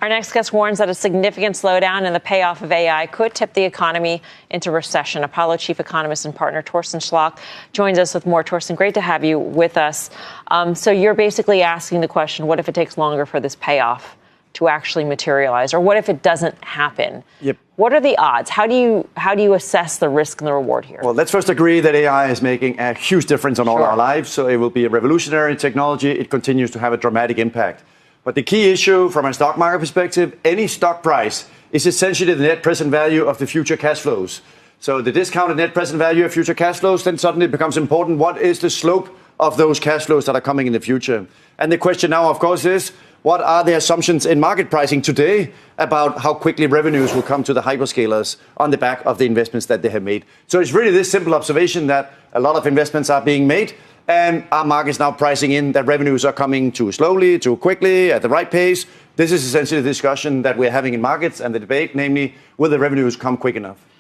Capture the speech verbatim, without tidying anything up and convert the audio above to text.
Our next guest warns that a significant slowdown in the payoff of A I could tip the economy into recession. Apollo chief economist and partner Torsten Schlock joins us with more. Torsten, great to have you with us. Um, so you're basically asking the question, what if it takes longer for this payoff to actually materialize? Or what if it doesn't happen? Yep. What are the odds? How do you how do you assess the risk and the reward here? Well, let's first agree that A I is making a huge difference on all Sure. our lives. So it will be a revolutionary technology. It continues to have a dramatic impact. But the key issue from a stock market perspective, any stock price is essentially the net present value of the future cash flows. So the discounted net present value of future cash flows, then suddenly it becomes important. What is the slope of those cash flows that are coming in the future? And the question now, of course, is what are the assumptions in market pricing today about how quickly revenues will come to the hyperscalers on the back of the investments that they have made? So it's really this simple observation that a lot of investments are being made, and our market's now pricing in that revenues are coming too slowly, too quickly, at the right pace. This is essentially the discussion that we're having in markets and the debate, namely, will the revenues come quick enough?